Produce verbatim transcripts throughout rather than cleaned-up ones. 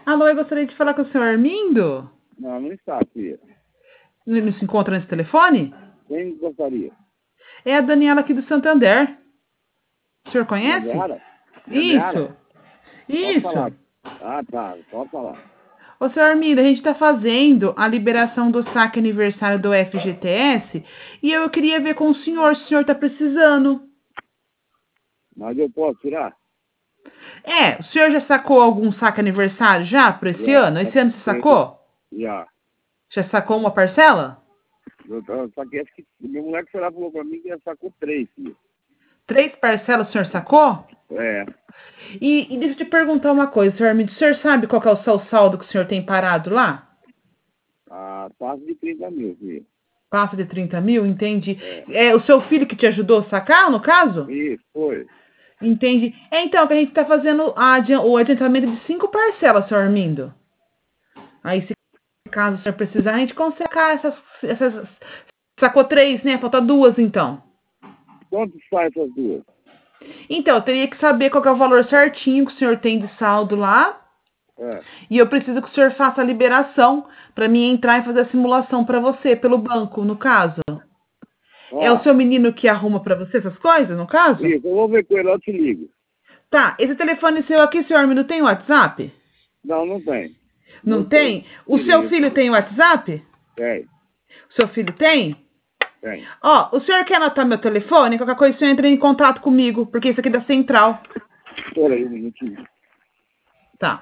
Alô, eu gostaria de falar com o senhor Armindo. Não, não está, filha. Ele se encontra nesse telefone? Quem gostaria? É a Daniela aqui do Santander. O senhor conhece? Daniela? Isso. Daniela? Pode falar. Isso. Ah, tá. Pode falar. Ô, senhor Armindo, a gente está fazendo a liberação do saque aniversário do F G T S e eu queria ver com o senhor se o senhor está precisando. Mas eu posso tirar? É, o senhor já sacou algum saque aniversário já para esse Já. ano? Esse ano você Tem- sacou? Já. Já sacou uma parcela? Eu, eu, só que acho que meu moleque foi lá e falou pra mim que já sacou três, filho. Três parcelas o senhor sacou? É. E, e deixa eu te perguntar uma coisa, senhor Armindo. O senhor sabe qual que é o seu saldo que o senhor tem parado lá? A taxa de trinta mil, filho. Passa de trinta mil? Entendi. É. É o seu filho que te ajudou a sacar, no caso? Isso, foi. Entendi. É então que a gente está fazendo a adi- o adiantamento de cinco parcelas, senhor Armindo. Aí, se caso o senhor precisar, a gente consegue sacar essas, essas. Sacou três, né? Falta duas, então. Quanto sai essas duas? Então, eu teria que saber qual que é o valor certinho que o senhor tem de saldo lá. É. E eu preciso que o senhor faça a liberação para mim entrar e fazer a simulação para você, pelo banco, no caso. É o Ó, seu menino que arruma para você essas coisas, no caso? isso, eu vou ver com ele, eu te ligo. Tá, esse telefone seu aqui, senhor Armindo, tem WhatsApp? Não, não tem. Não Não tem. tem? O seu Queria. filho tem WhatsApp? Tem, O seu filho tem? tem. Ó, o senhor quer anotar meu telefone? Qualquer coisa, o senhor entra em contato comigo, porque isso aqui é da central. Espera aí um minutinho. Tá.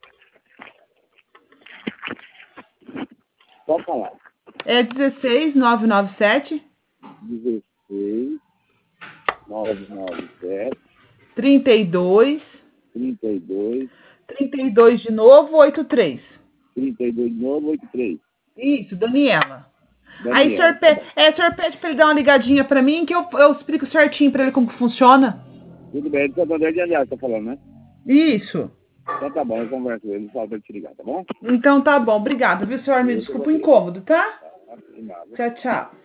Pode falar. É dezesseis, nove nove sete, dezesseis, nove nove sete, trinta e dois, trinta e dois, trinta e dois de novo, oitenta e três. trinta e dois de novo, oitenta e três. Isso, Daniela. Aí o Daniela, senhor, tá pe... bom. é, o senhor pede pra ele dar uma ligadinha pra mim que eu, eu explico certinho pra ele como que funciona. Tudo bem, de Santander de Aliás, tá falando, né? Isso. Então tá bom, eu converso com ele, falo pra ele te ligar, tá bom? Então tá bom, obrigada, viu, senhor? Me Eu que desculpa o agradeço. incômodo, tá? Tá, de nada. Tchau, tchau.